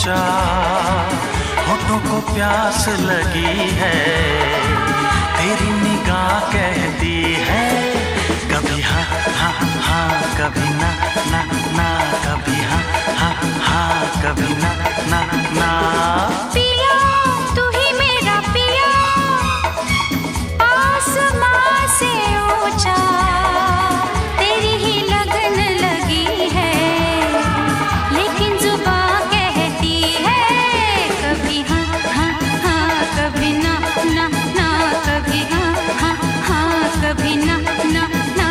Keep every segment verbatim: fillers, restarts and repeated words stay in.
ऊंचा, होठों को प्यास लगी है, तेरी निगाह कहती है कभी हाँ हाँ हाँ, कभी ना ना ना, कभी हाँ हाँ हाँ, कभी ना ना ना। पिया तू ही मेरा पिया, आसमां से ऊंचा, तेरी ही लगन लगी है, लेकिन जुबां कहती है कभी हाँ हाँ हाँ, कभी ना ना ना, कभी हाँ हाँ हाँ, कभी ना ना ना।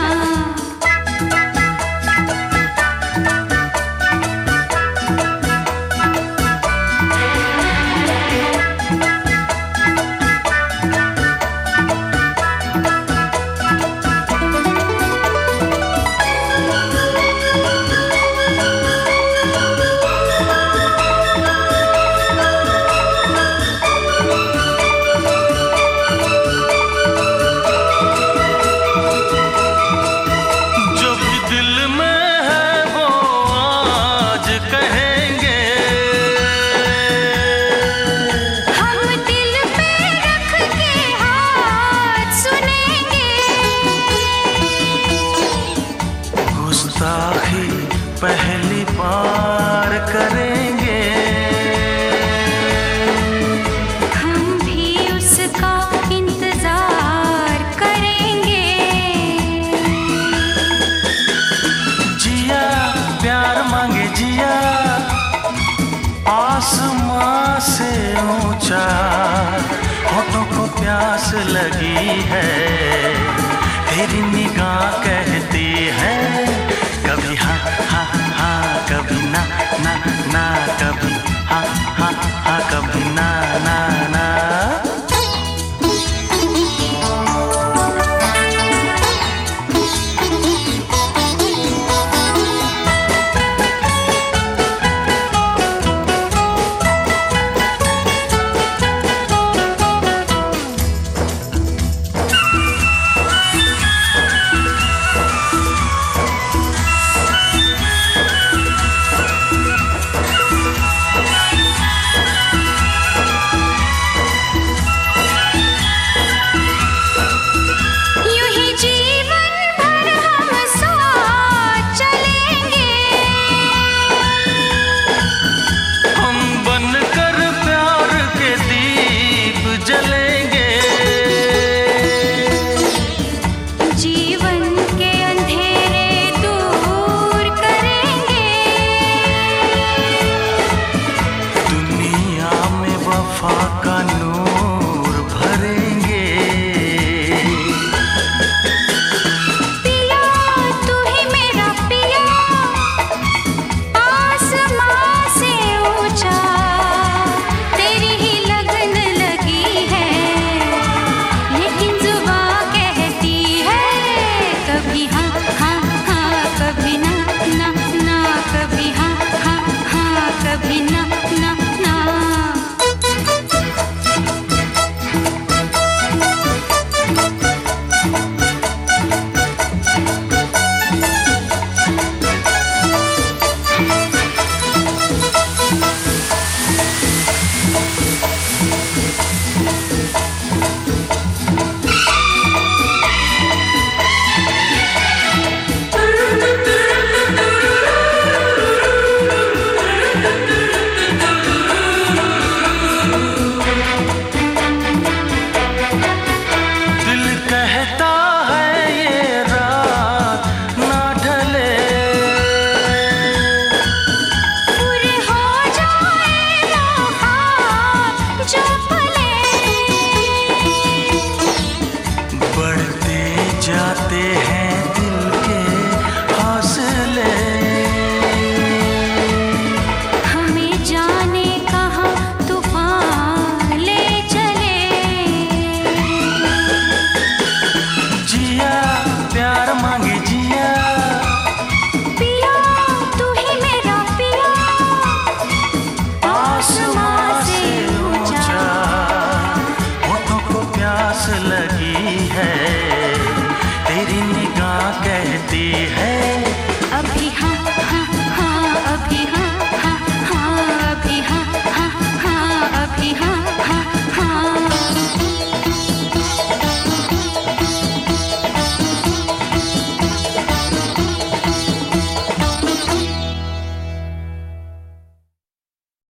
गुस्ताखी पहली बार करेंगे, हम भी उसका इंतजार करेंगे। जिया प्यार मांगे जिया, आसमां से ऊंचा, होठों को प्यास लगी है, तेरी निगाह कहती है कभी हाँ हाँ हाँ, कभी ना ना ना, कभी हाँ हाँ हाँ, कभी ना ना ना। लगी है, तेरी निगाह कहती है